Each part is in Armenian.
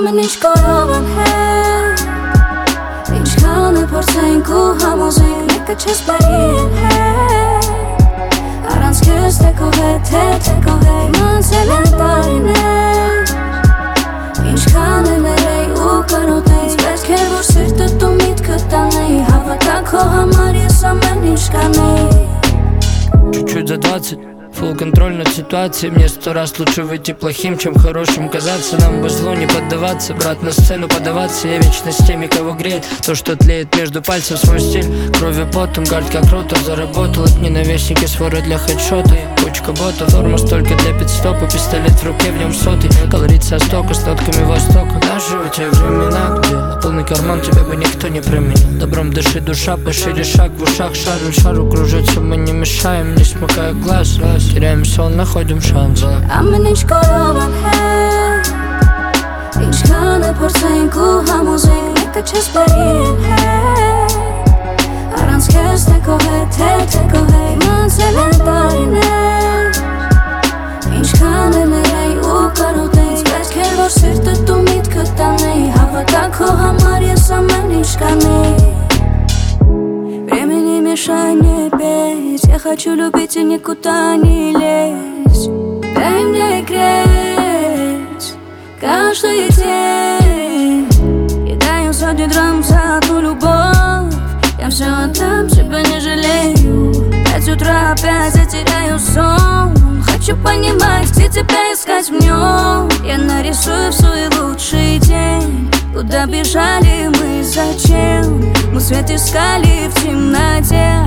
Ամեն ինչ կարող եմ հետ Ինչքան է փորձենք ու համոզենք Մեկը չես բարի եմ հետ Առանց քեզ թե քո հետ, թե քո հետ Մանցել են տարիներ Ինչքան եմ երեի ու կարոտեի Պետք է որ սիրտը դու միտքը տանեի Հավատա քո համար ես ամեն ինչ կանեի Чуть-чуть за 20, фулл контроль над ситуацией. Мне 100 раз лучше выйти плохим, чем хорошим казаться. Нам бы злу не поддаваться, брат, на сцену подаваться. Я вечно с теми, кого греет то, что тлеет между пальцев. Свой стиль, кровью потом, гард как ротор. Заработал от ненавистники своры для хедшота. Кучка ботов, форма столько для пидстопа. Пистолет в руке, в нем сотый. Колорит со стока, с нотками востока. Даже в те времена, где на полный карман тебя бы никто не променил. Добром дыши душа, пошире шаг в ушах. Шару кружится, мы не мешаем, не смыкая глаз. Теряем сон, находим шанс Ամեն ինչ կարող եմ հետ Ինչքան է փորձենք ու համոզենք Մեկը չես բարի եմ հետ Առանց քեզ թե քո հետ, թե քո հետ Մանցել են տարիներ Ինչքան եմ երեի ու կարոտեի Պետք է որ սիրտը դու միտքը տանեի Հավատա քո համար ես ամեն ինչ կանեի Время не мешай мне петь Я хочу любить и никуда не лезть Дай мне греть каждый день Я даю сотни драм за ту любовь Я все отдам, тебя не жалею 5 утра опять я теряю сон Хочу понимать, где тебя искать в нем Я нарисую в свой лучший день Куда бежали мы, зачем Мы свет искали в темноте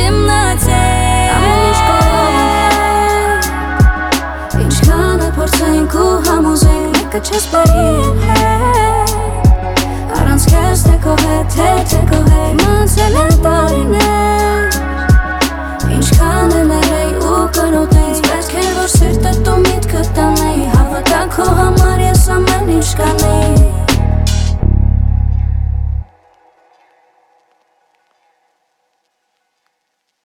Ամեն ինչ կարող եմ հետ Ինչքան է փորձենք ու համոզենք Մեկը չես բարի եմ հետ Առանց քեզ թե քո հետ, թե քո հետ Մանցել են տարիներ Ինչքան եմ երեի ու կարոտեի Պետք է որ սիրտը դու միտքը տանեի Հավատա քո համար ես ամեն ինչ կանեի